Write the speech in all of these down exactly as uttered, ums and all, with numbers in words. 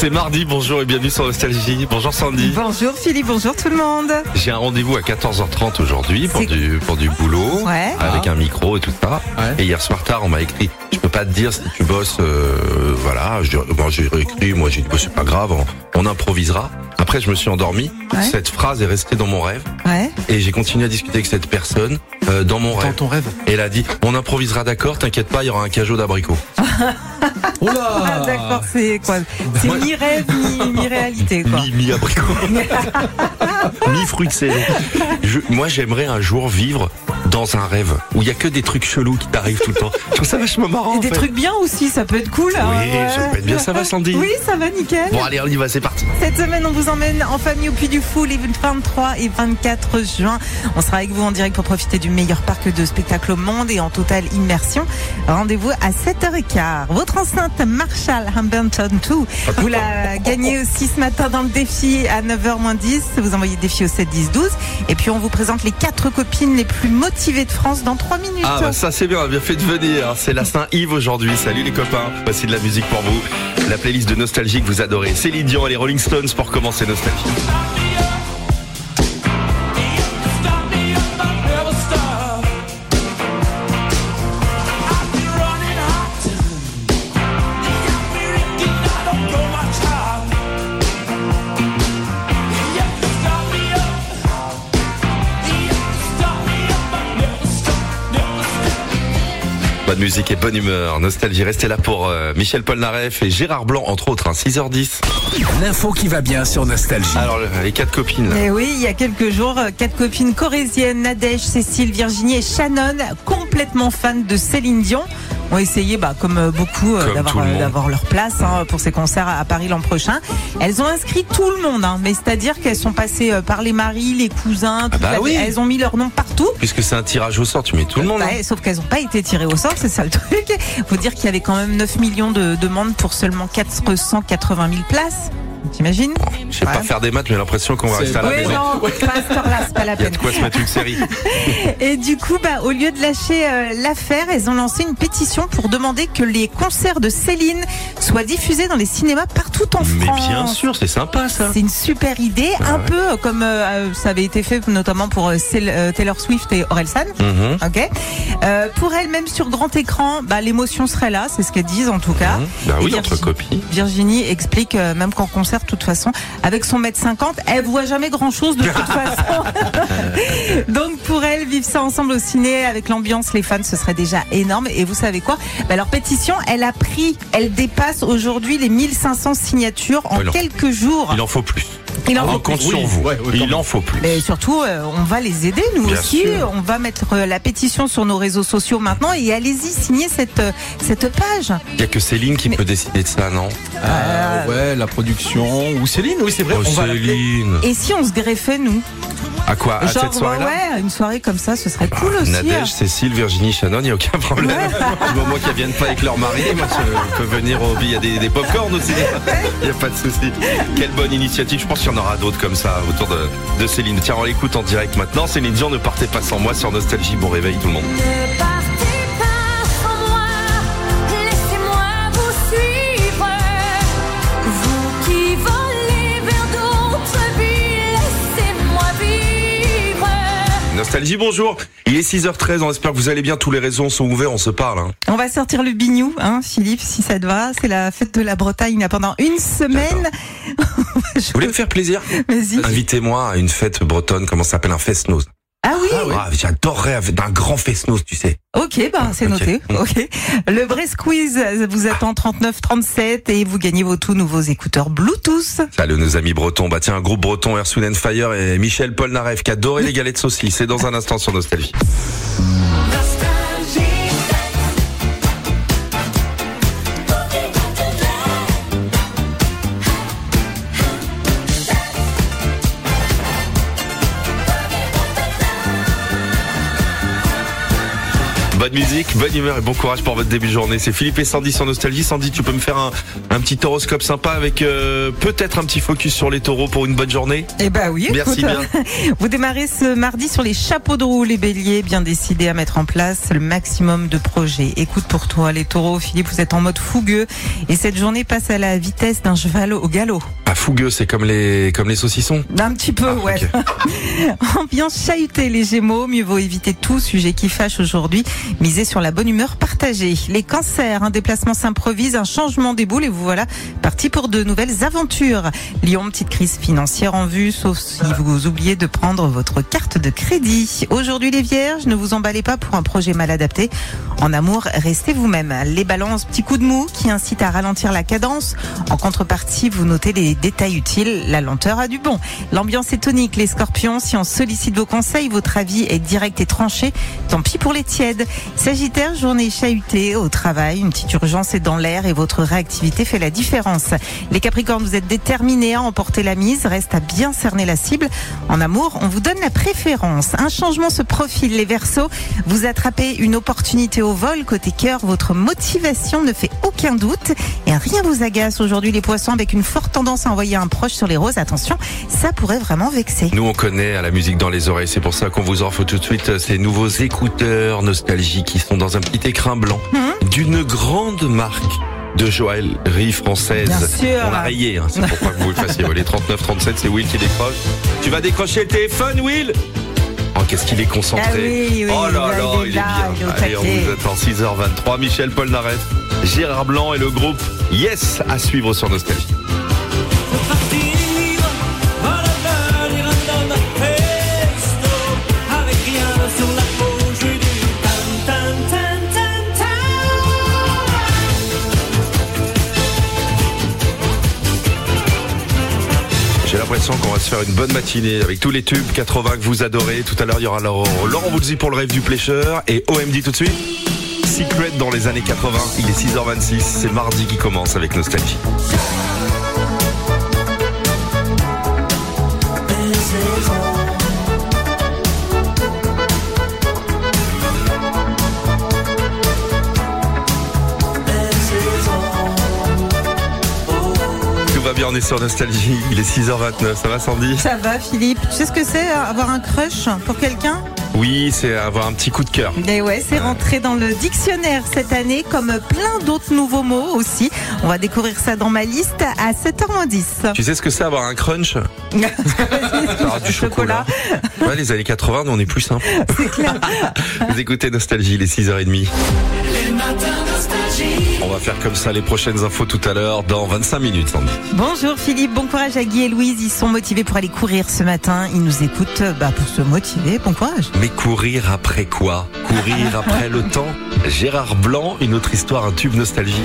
C'est mardi, bonjour et bienvenue sur Nostalgie. Bonjour Sandy. Bonjour Philippe, bonjour tout le monde. J'ai un rendez-vous à quatorze heures trente aujourd'hui pour du, pour du boulot, ouais. avec ah. un micro et tout ça. Ouais. Et hier soir tard, on m'a écrit, je peux pas te dire si tu bosses, euh, voilà. Je, bon, j'ai écrit, moi j'ai dit, bah, c'est pas grave, on, on improvisera. Après, je me suis endormi. Ouais. Cette phrase est restée dans mon rêve. Ouais. Et j'ai continué à discuter avec cette personne euh, dans mon rêve. Dans ton rêve. Et elle a dit, on improvisera, d'accord, t'inquiète pas, il y aura un cajot d'abricots. Oula ah, d'accord, c'est quoi? C'est mi rêve, mi, mi réalité, quoi. Mi, mi abricot. Mi fruit de saison. Je, moi, j'aimerais un jour vivre dans un rêve où il y a que des trucs chelous qui t'arrivent tout le temps. Je trouve ça vachement marrant. Et des fait. trucs bien aussi, ça peut être cool. Oui, hein, ça peut être bien. Ça va, Sandy? Oui, ça va, nickel. Bon, allez, on y va, c'est parti. Cette semaine, on vous emmène en famille au Puy du Fou les vingt-trois et vingt-quatre juin. On sera avec vous en direct pour profiter du meilleur parc de spectacle au monde et en totale immersion. Rendez-vous à sept heures quinze. Votre enceinte Marshall Hamilton deux, vous la gagnez aussi ce matin dans le défi à neuf heures moins dix. Vous envoyez défi au sept dix douze. Et puis, on vous présente les quatre copines les plus motivées de France dans trois minutes. Ah, bah ça, c'est bien, on a bien fait de venir. C'est la Saint-Yves aujourd'hui. Salut les copains. Voici de la musique pour vous. La playlist de Nostalgie que vous adorez. Céline Dion et les Rolling Stones pour commencer Nostalgie. Bonne musique et bonne humeur. Nostalgie, restez là pour euh, Michel Polnareff et Gérard Blanc, entre autres, hein, six heures dix. L'info qui va bien sur Nostalgie. Alors, les quatre copines. Là. Et oui, il y a quelques jours, quatre copines corésiennes, Nadège, Cécile, Virginie et Shannon, complètement fans de Céline Dion, ont essayé, bah, comme beaucoup, euh, comme d'avoir, euh, d'avoir leur place hein, pour ces concerts à, à Paris l'an prochain. Elles ont inscrit tout le monde, hein, mais c'est-à-dire qu'elles sont passées euh, par les maris, les cousins, ah bah la... oui. elles ont mis leur nom partout. Puisque c'est un tirage au sort, tu mets tout le monde. Bah, hein. Sauf qu'elles n'ont pas été tirées au sort, c'est ça le truc. Faut dire qu'il y avait quand même neuf millions de demandes pour seulement quatre cent quatre-vingt mille places. T'imagines? Bon, je sais ouais. pas faire des maths, mais j'ai l'impression qu'on va c'est... rester à la oui, maison. Non, pas à cette heure-là, c'est pas la peine. Il y a de quoi se mettre une série. Et du coup, bah, au lieu de lâcher euh, l'affaire, elles ont lancé une pétition pour demander que les concerts de Céline soient diffusés dans les cinémas partout en mais France. Mais bien sûr, c'est sympa ça. C'est une super idée, ah, un ouais. peu comme euh, ça avait été fait notamment pour euh, Taylor Swift et Orelsan. Mm-hmm. Ok. Euh, pour elle, même sur grand écran, bah, l'émotion serait là, c'est ce qu'elles disent en tout cas. Mm-hmm. Bah oui, Virginie, entre copines. Virginie explique euh, même qu'en concert, de toute façon, avec son mètre cinquante, elle voit jamais grand chose de toute façon. Donc pour elle, vivre ça ensemble au ciné avec l'ambiance, les fans, ce serait déjà énorme. Et vous savez quoi? Bah, leur pétition, elle a pris, elle dépasse aujourd'hui les mille cinq cents signatures en ouais, quelques jours. Il en faut plus. Il en on faut compte plus. sur vous. Ouais, ouais, il en faut plus. Mais surtout, euh, on va les aider, nous Bien aussi. sûr. On va mettre euh, la pétition sur nos réseaux sociaux maintenant et allez-y, signez cette, euh, cette page. Il n'y a que Céline qui Mais... peut décider de ça, non? euh, Ouais, la production. Ou Céline, oui, c'est vrai. Oh, on Céline. Va et si on se greffait, nous? À quoi? À Genre, cette soirée-là? Ouais, une soirée comme ça, ce serait cool ah, aussi. Nadège, Cécile, Virginie, Shannon, il n'y a aucun problème. Ouais. Du moment qu'elles ne viennent pas avec leur mari, moi je peux venir au il y a des, des pop-corn aussi. Il n'y a pas de souci. Quelle bonne initiative. Je pense qu'il y en aura d'autres comme ça autour de, de Céline. Tiens, on l'écoute en direct maintenant. Céline Dion, ne partez pas sans moi sur Nostalgie. Bon réveil tout le monde. Nostalgie, bonjour. Il est six heures treize, on espère que vous allez bien. Tous les réseaux sont ouverts, on se parle. Hein. On va sortir le bignou, hein, Philippe, si ça te va. C'est la fête de la Bretagne là, pendant une semaine. Vous voulez me faire plaisir? Vas-y. Invitez-moi à une fête bretonne, comment ça s'appelle, un fest-noz. Ah oui, ah, oui. Ah, j'adorerais d'un grand fest-noz, tu sais. Ok, bah c'est okay. noté. Ok. Le Brest Quiz vous attend trente-neuf trente-sept et vous gagnez vos tout nouveaux écouteurs Bluetooth. Salut nos amis bretons. Bah tiens, un groupe breton, Earth, Wind and Fire et Michel Polnareff qui adorait les galettes saucisses. C'est dans un instant sur Nostalgie. Bonne musique, bonne humeur et bon courage pour votre début de journée. C'est Philippe et Sandy sur Nostalgie. Sandy, tu peux me faire un, un petit horoscope sympa avec euh, peut-être un petit focus sur les taureaux pour une bonne journée? Eh ben oui, merci écoute, bien. Vous démarrez ce mardi sur les chapeaux de roue, les béliers, bien décidés à mettre en place le maximum de projets. Écoute pour toi, les taureaux, Philippe, vous êtes en mode fougueux et cette journée passe à la vitesse d'un cheval au galop. Ah, fougueux, c'est comme les, comme les saucissons? Un petit peu, ah, ouais. Okay. Ambiance chahutée, les gémeaux, mieux vaut éviter tout sujet qui fâche aujourd'hui. Misez sur la bonne humeur partagée. Les cancers, un déplacement s'improvise, un changement des boules et vous voilà parti pour de nouvelles aventures. Lion, petite crise financière en vue, sauf si vous oubliez de prendre votre carte de crédit. Aujourd'hui les vierges, ne vous emballez pas pour un projet mal adapté. En amour, restez vous-même. Les balances, petit coup de mou qui incite à ralentir la cadence. En contrepartie, vous notez les détails utiles, la lenteur a du bon. L'ambiance est tonique, les scorpions, si on sollicite vos conseils, votre avis est direct et tranché, tant pis pour les tièdes. Sagittaire, journée chahutée au travail, une petite urgence est dans l'air et votre réactivité fait la différence. Les capricornes, vous êtes déterminés à emporter la mise, reste à bien cerner la cible. En amour, on vous donne la préférence. Un changement se profile, les Verseaux, vous attrapez une opportunité au vol. Côté cœur, votre motivation ne fait aucun doute et rien vous agace. Aujourd'hui, les poissons, avec une forte tendance à envoyer un proche sur les roses, attention, ça pourrait vraiment vexer. Nous, on connaît à la musique dans les oreilles, c'est pour ça qu'on vous offre tout de suite ces nouveaux écouteurs Nostalgie qui sont dans un petit écrin blanc mmh. d'une grande marque de joaillerie française. Bien sûr. On a rayé, hein, c'est pourquoi que vous le fassiez. Les trente-neuf trente-sept, c'est Will qui décroche. Tu vas décrocher le téléphone, Will? Oh, qu'est-ce qu'il est concentré. Ah oui, oui, oh là là, il est, il est là, bien. il est Allez, on vous attend six heures vingt-trois. Michel Polnareff, Gérard Blanc et le groupe Yes à suivre sur Nostalgie. J'ai l'impression qu'on va se faire une bonne matinée avec tous les tubes quatre-vingts que vous adorez. Tout à l'heure, il y aura Laurent, Laurent Voulzy pour le rêve du pêcheur et O M D tout de suite. Secret dans les années quatre-vingts. Il est six heures vingt-six. C'est mardi qui commence avec Nostalgie. Bien, on est sur Nostalgie, il est six heures vingt-neuf, ça va Sandy? Ça va Philippe, tu sais ce que c'est avoir un crush pour quelqu'un? Oui, c'est avoir un petit coup de cœur. Et ouais, c'est rentré dans le dictionnaire cette année, comme plein d'autres nouveaux mots aussi. On va découvrir ça dans ma liste à sept heures moins dix. Tu sais ce que c'est avoir un crunch? Alors, du chocolat. chocolat. Ouais, les années quatre-vingts, nous on est plus simple. C'est clair. Vous écoutez Nostalgie, il est six heures trente. Les matins Nostalgie. On va faire comme ça les prochaines infos tout à l'heure dans vingt-cinq minutes, Sandy. Bonjour Philippe, bon courage à Guy et Louise. Ils sont motivés pour aller courir ce matin. Ils nous écoutent bah, pour se motiver. Bon courage. Mais courir après quoi? Courir après le temps? Gérard Blanc, une autre histoire, un tube Nostalgie.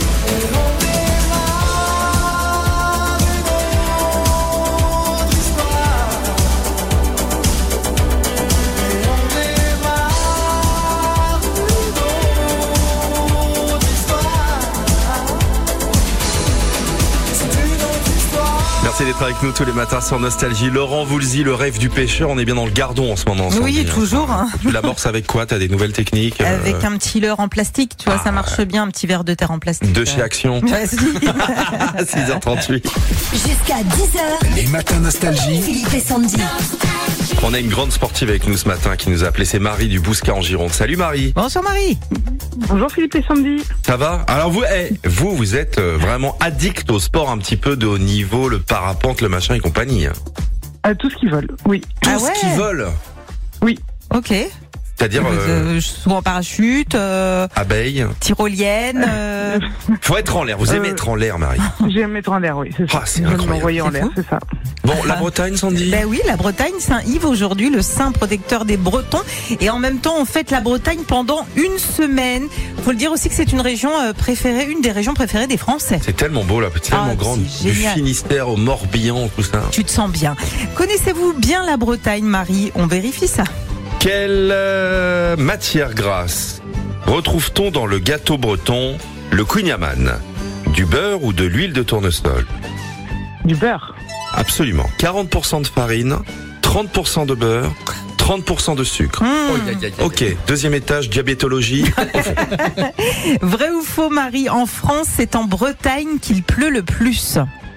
Merci d'être avec nous tous les matins sur Nostalgie. Laurent Voulzy, le rêve du pêcheur. On est bien dans le Gardon en ce moment. Oui, toujours. Hein. Tu l'amorces avec quoi? T'as des nouvelles techniques? Avec euh... un petit leurre en plastique, tu vois, ah, ça marche bien, un petit verre de terre en plastique. De chez Action. six heures trente-huit. Jusqu'à dix heures. Les matins Nostalgie. Philippe et Sandy. On a une grande sportive avec nous ce matin qui nous a appelé, c'est Marie du Bouscat en Gironde. Salut Marie. Bonjour Marie. Bonjour Philippe et Sandy. Ça va? Alors vous, hey, vous, vous êtes vraiment addict au sport un petit peu de haut niveau, le parapente, le machin et compagnie. À tout ce qu'ils veulent, oui. Tout ah ouais. ce qu'ils veulent? Oui. Ok. C'est-à-dire euh, euh, souvent en parachute, euh, abeille, tyrolienne. Euh... Faut être en l'air. Vous aimez euh, être en l'air, Marie? J'aime être en l'air, oui. C'est ça. Ah, c'est incroyable. m'envoyer en l'air, c'est ça. Bon, la Bretagne, Sandy? Ben oui, la Bretagne, Saint-Yves aujourd'hui, le saint protecteur des Bretons. Et en même temps, on fête la Bretagne pendant une semaine. Faut le dire aussi que c'est une région préférée, une des régions préférées des Français. C'est tellement beau là, c'est tellement ah, grande. Du Finistère au Morbihan, tout ça. Tu te sens bien. Connaissez-vous bien la Bretagne, Marie? On vérifie ça. Quelle euh, matière grasse retrouve-t-on dans le gâteau breton, le kouign-amann? Du beurre ou de l'huile de tournesol? Du beurre. Absolument. quarante pour cent de farine, trente pour cent de beurre, trente pour cent de sucre. Mmh. Oh, aïe, aïe, aïe. Ok, deuxième étage, diabétologie. Vrai ou faux, Marie? En France, c'est en Bretagne qu'il pleut le plus.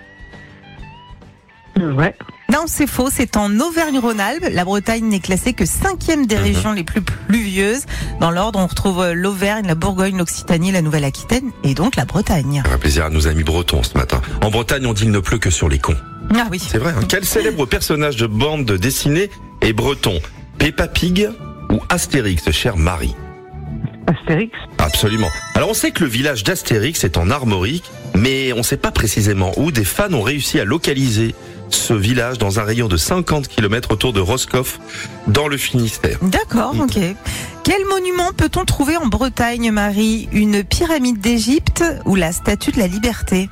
Euh, ouais. Non, c'est faux, c'est en Auvergne-Rhône-Alpes. La Bretagne n'est classée que cinquième des Mhm. régions les plus pluvieuses. Dans l'ordre, on retrouve l'Auvergne, la Bourgogne, l'Occitanie, la Nouvelle-Aquitaine et donc la Bretagne. Ça fait plaisir à nos amis bretons ce matin. En Bretagne, on dit il ne pleut que sur les cons. Ah oui. C'est vrai, hein. Quel célèbre personnage de bande dessinée est breton? Peppa Pig ou Astérix, chère Marie? Astérix. Absolument. Alors on sait que le village d'Astérix est en Armorique, mais on ne sait pas précisément où. Des fans ont réussi à localiser ce village dans un rayon de cinquante kilomètres autour de Roscoff, dans le Finistère. D'accord, Mhm. ok. Quel monument peut-on trouver en Bretagne, Marie? Une pyramide d'Égypte ou la statue de la Liberté?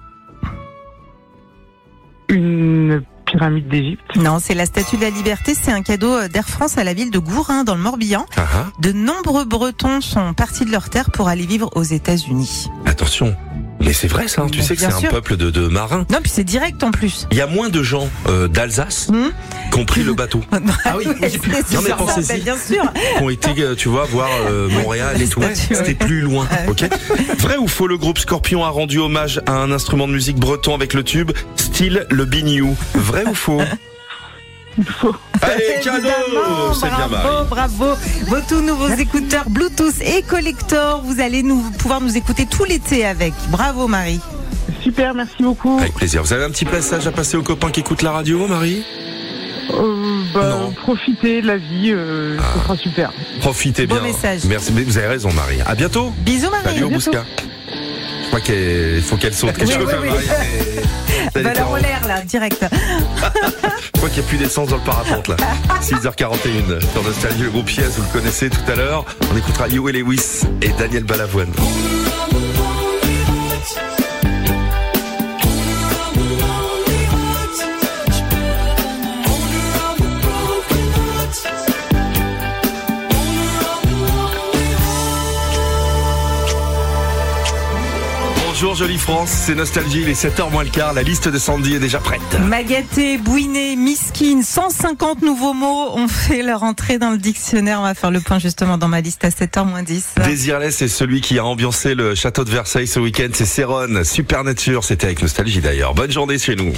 Une pyramide d'Égypte. Non, c'est la statue de la Liberté. C'est un cadeau d'Air France à la ville de Gourin, dans le Morbihan. Ah, ah. De nombreux Bretons sont partis de leur terre pour aller vivre aux États-Unis. Attention, mais c'est vrai ça, hein. Tu Mais sais que bien c'est un sûr. peuple de, de marins. Non, puis c'est direct en plus. Il y a moins de gens euh, d'Alsace Hmm qui ont pris le bateau, Ah oui, oui, j'ai pu- C'est Non, mais ça, pensez-y. bah, bien sûr. qui ont été, euh, tu vois, voir euh, Montréal et tout. Ouais, Statue, c'était ouais. plus loin, ok. Vrai ou faux, le groupe Scorpion a rendu hommage à un instrument de musique breton avec le tube, style le biniou. Vrai ou faux? Faux. Allez, cadeau! Évidemment, C'est bien bravo, Marie. bravo. Vos tous nouveaux écouteurs Bluetooth et collector, vous allez nous pouvoir nous écouter tout l'été avec. Bravo Marie. Super, merci beaucoup. Avec plaisir. Vous avez un petit message à passer aux copains qui écoutent la radio, Marie? Euh, bah, Non. profitez de la vie, euh, Ah. ce sera super. Profitez Beau bien. message. Merci, mais vous avez raison, Marie. À bientôt. Bisous Marie. Salut au bientôt. Bousca. Je crois qu'il faut qu'elle saute. Qu'est-ce que Oui, tu veux oui, faire, oui. Marie? C'est- Bah, c'est- alors, en l'air là, direct. Je crois qu'il n'y a plus d'essence dans le parapente là. six heures quarante et une sur Nostalgie, le groupe Yes, vous le connaissez tout à l'heure. On écoutera Huey Lewis et Daniel Balavoine. Bonjour jolie France, c'est Nostalgie, il est sept heures moins le quart, la liste de Sandy est déjà prête. Magaté, bouiné, miskin, cent cinquante nouveaux mots ont fait leur entrée dans le dictionnaire. On va faire le point justement dans ma liste à sept heures moins dix. Désirless, c'est celui qui a ambiancé le château de Versailles ce week-end, c'est Céron, Super Nature, c'était avec Nostalgie d'ailleurs. Bonne journée chez nous.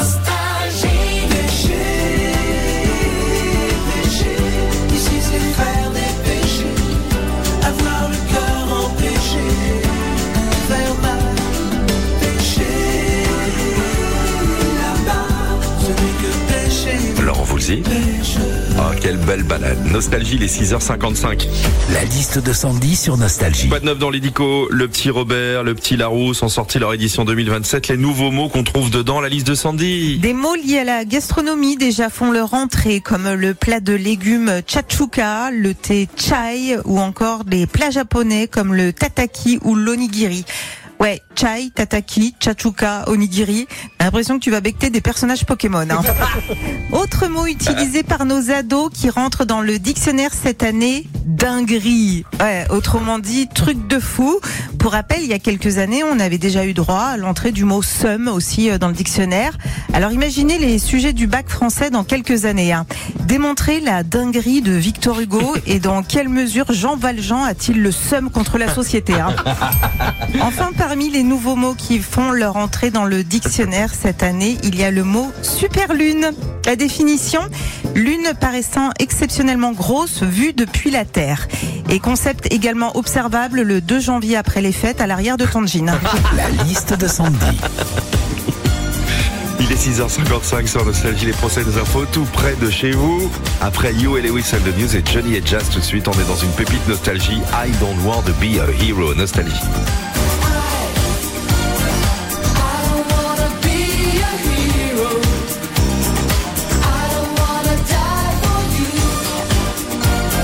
Laurent Voulzy. Oh, quelle belle balade. Nostalgie, les six heures cinquante-cinq. La liste de Sandy sur Nostalgie. Pas de neuf dans l'édico. Le petit Robert, le petit Larousse ont sorti leur édition deux mille vingt-sept. Les nouveaux mots qu'on trouve dedans, la liste de Sandy. Des mots liés à la gastronomie déjà font leur entrée, comme le plat de légumes chachuka, le thé chai ou encore des plats japonais comme le tataki ou l'onigiri. Ouais, chai, tataki, chachuka, onigiri. J'ai l'impression que tu vas becter des personnages Pokémon. Hein. Autre mot utilisé par nos ados qui rentre dans le dictionnaire cette année, dinguerie. Ouais, autrement dit, truc de fou. Pour rappel, il y a quelques années, on avait déjà eu droit à l'entrée du mot seum aussi dans le dictionnaire. Alors imaginez les sujets du bac français dans quelques années. Hein. Démontrer la dinguerie de Victor Hugo et dans quelle mesure Jean Valjean a-t-il le seum contre la société. Hein. Enfin, parmi les nouveaux mots qui font leur entrée dans le dictionnaire cette année, il y a le mot superlune. La définition, lune paraissant exceptionnellement grosse vue depuis la Terre. Et concept également observable le deux janvier après les fêtes à l'arrière de ton jean. La liste de Sandy. Il est six heures cinquante-cinq sur Nostalgie, les prochaines infos tout près de chez vous. Après You et Lewis and the News et Johnny et Jazz tout de suite, on est dans une pépite Nostalgie. I don't want to be a hero, Nostalgie.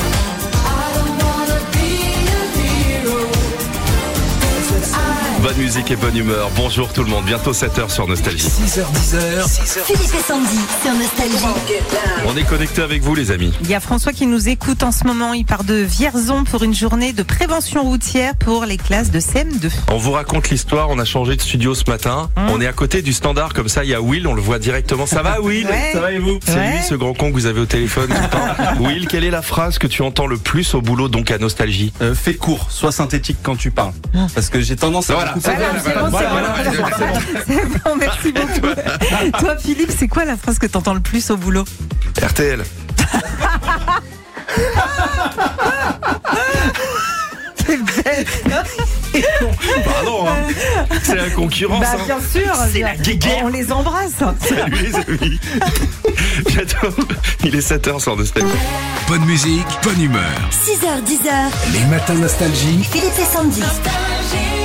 Bonne musique. musique et bonne humeur. Bonjour tout le monde, bientôt sept heures sur Nostalgie. six heures dix. Philippe et Sandy sur Nostalgie. On est connectés avec vous les amis. Il y a François qui nous écoute en ce moment. Il part de Vierzon pour une journée de prévention routière pour les classes de C M deux. On vous raconte l'histoire, on a changé de studio ce matin. Mmh. On est à côté du standard, comme ça il y a Will, on le voit directement. Ça va Will? Ouais. Ça va et vous? C'est Ouais. lui ce grand con que vous avez au téléphone tout le temps. Will, quelle est la phrase que tu entends le plus au boulot, donc à Nostalgie? Euh, fais court, sois synthétique quand tu parles. Parce que j'ai tendance à Voilà. beaucoup Voilà, parler. c'est bon, c'est bon, c'est bon, merci beaucoup. Toi, Philippe, c'est quoi la phrase que t'entends le plus au boulot? R T L. C'est bête. Pardon, hein. C'est la concurrence. Bah, hein. bien sûr. C'est la guéguerre. On les embrasse. Salut les amis. Bientôt, il est sept heures sur Nostalgie. Bonne musique, bonne humeur. six heures dix. Les matins Nostalgie. Philippe et Sandy. Nostalgie.